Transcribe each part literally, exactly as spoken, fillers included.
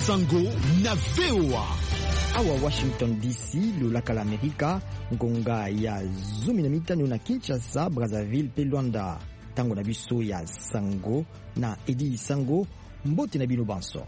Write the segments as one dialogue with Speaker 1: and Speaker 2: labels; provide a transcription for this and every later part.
Speaker 1: Sango na V O A.
Speaker 2: Awa Washington D C, lolaka la Amerika, ngonga ya zumi na mitano na Kinshasa, Brazzaville pe Luanda. Tango na biso ya Sango na Edi Sango, mbote na bino banso.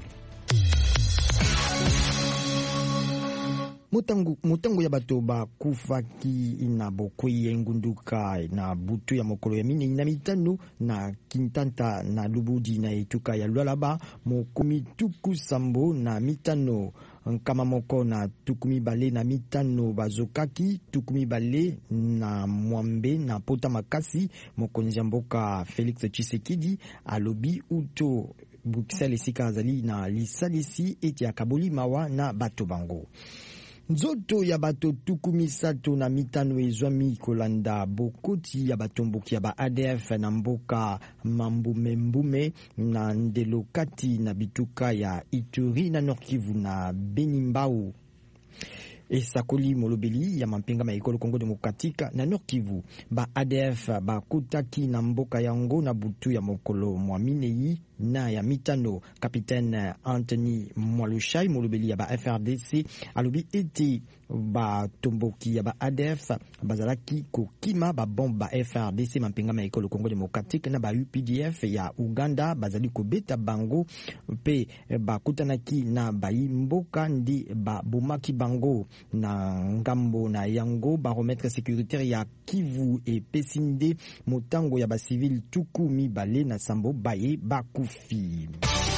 Speaker 2: Mutangu, mutangu ya bato ba kufaki na bokoye ngunduka na butu ya mokolo ya mine na mitano na Kintanta na Lubudi na etuka ya Lualaba mokumi tuku sambo na mitano nkama moko na tukumi bale na mitano bazokaki tukumi bale na mwambe na pota makasi mokonzi mboka Felix Tshisekedi alobi uto Bruxelles esika azali na lisalisi eti akaboli mawa na bato bango. Nzoto ya bato tukumi sato na mitano ezwami kolanda bokoti ya batomboki ya ba A D F na mboka mambume mbume na ndelo kati na bituka ya Ituri na Nord Kivu na Benimbau. Esakoli molobeli ya mampinga ma ekolo Kongo Demokratika na Nord Kivu ba A D F ba kutaki na mboka yango na butu ya mokolo mwaminei na ya mitano. Capitaine Anthony Mwalushai molobeli ya ba F R D C alobi eti ba tomboki ya ba A D F bazalaki kokima ba bomba F R D C mampinga ma ekolo Kongo Demokratika na ba U P D F ya Uganda bazali kobeta bango pe ba kutanaki na bayi mboka ndi ba bomaki bango na ngambo na yango barometre sécuritaire ya Kivu e Pesinde motango ya ba civil tuku mibale na sambo baye bakufi.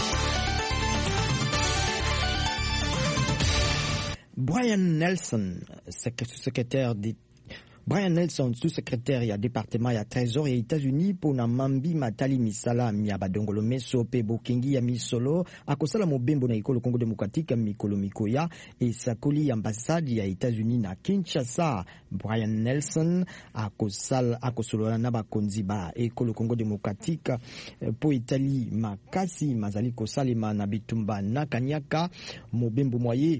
Speaker 2: Brian Nelson, secrétaire d'État Brian Nelson, sous-secrétaire ya département ya trésor ya États-Unis pona mambi matali misala ya badongolo meso pe bokengi ya misolo akosala mobembo na ekolo Kongo Demokratika mikolo mikoya e sakoli ambassade ya États-Unis na Kinshasa. Brian Nelson akosala akosolola na bakonzi ba ekolo Kongo Demokratika po etali makasi mazali kosalema na bitumba na kanyaka mobembo moye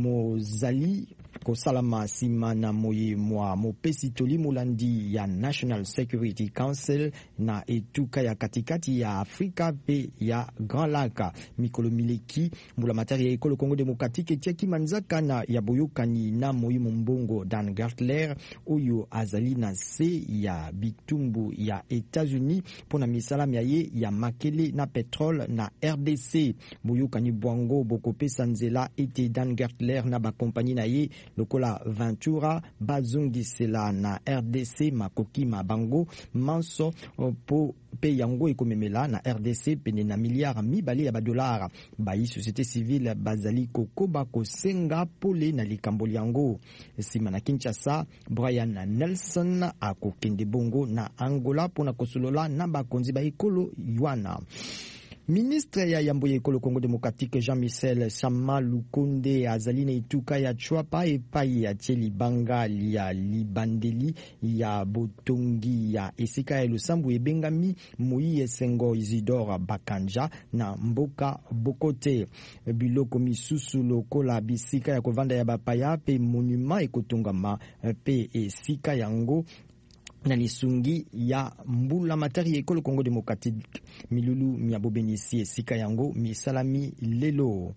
Speaker 2: mozali kosalama sima na moye mwa mopesi toli molandi ya National Security Council na etuka ya katikati ya Afrika pe ya Grand Lac mikolo mileki mula matari ya ekolo Kongo Demokratique tiaki manzaka na ya boyokani na moye mbongo Dan Gertler oyo azali na se ya bitumbu ya États-Unis pona misalami ya ye ya makele na petrole na R D C boyokani bwango bokopesa nzela ete Dan Gertler na ba kompani na ye lokola Ventura bazongisela na R D C makoki mabango manso po pe yango ekomemela na R D C pene na miliard mibale ya badolara bayi société civile bazali kokoba kosenga pole na likambo yango sima na Kinshasa. Brian Nelson akokende bongo na Angola pona kosolola na bakonzi ba ekolo yuana. Ministre ya yambo ya ekolo Kongo Demokratique Jean-Michel Sama Lukonde azali na ituka ya Chwapa epai ya Tsheli Bangali ya Libandeli ya Botongi ya esika ya Lusambu ebengami Moïse Sengo Isidore Bakanja na mboka Bokote. Biloko misusu lokola bisika ya kovanda ya bapaya pe monument ekotongama pe esika yango na lisungi ya mbula matari ekolo Kongo Demokratique milulu miabobenisi esika yango misalami lelo.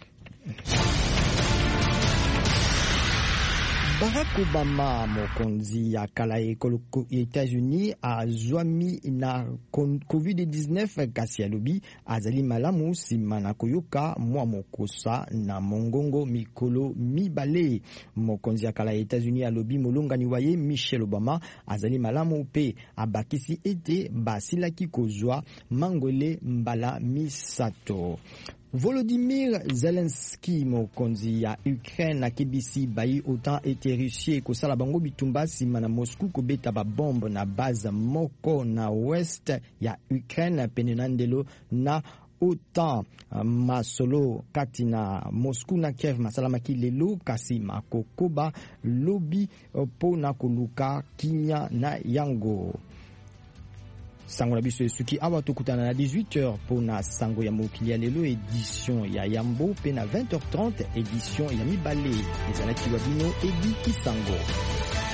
Speaker 2: Barack Obama mokonzi ya kala ekolo États-Unis azwami na covid dix-neuf kasi alobi azali malamu sima na koyoka mwa mokosa na mongongo mikolo mibale. Mokonzi ya kala États-Unis alobi molongani waye Michelle Obama azali malamu pe abakisi ete basilaki kozwa mangole mbala misato. Volodymyr Zelensky mokonzi ya Ukraine akibisi bayi autant ete Russie kosala bango bitumba sima na Moscou kobeta ba bombe na base moko na west ya Ukraine pene na ndelo na autant masolo kati na Moscou na Kiev masalamaki lelo kasi makokoba lobi po na koluka kinya na yango. Sango na biso esuki awa tokutana na dix-huit heures pona sango ya mokili ya lelo édition ya Yambo pena vingt heures trente édition ya mibale ezalaki wa bino Edi Kisango.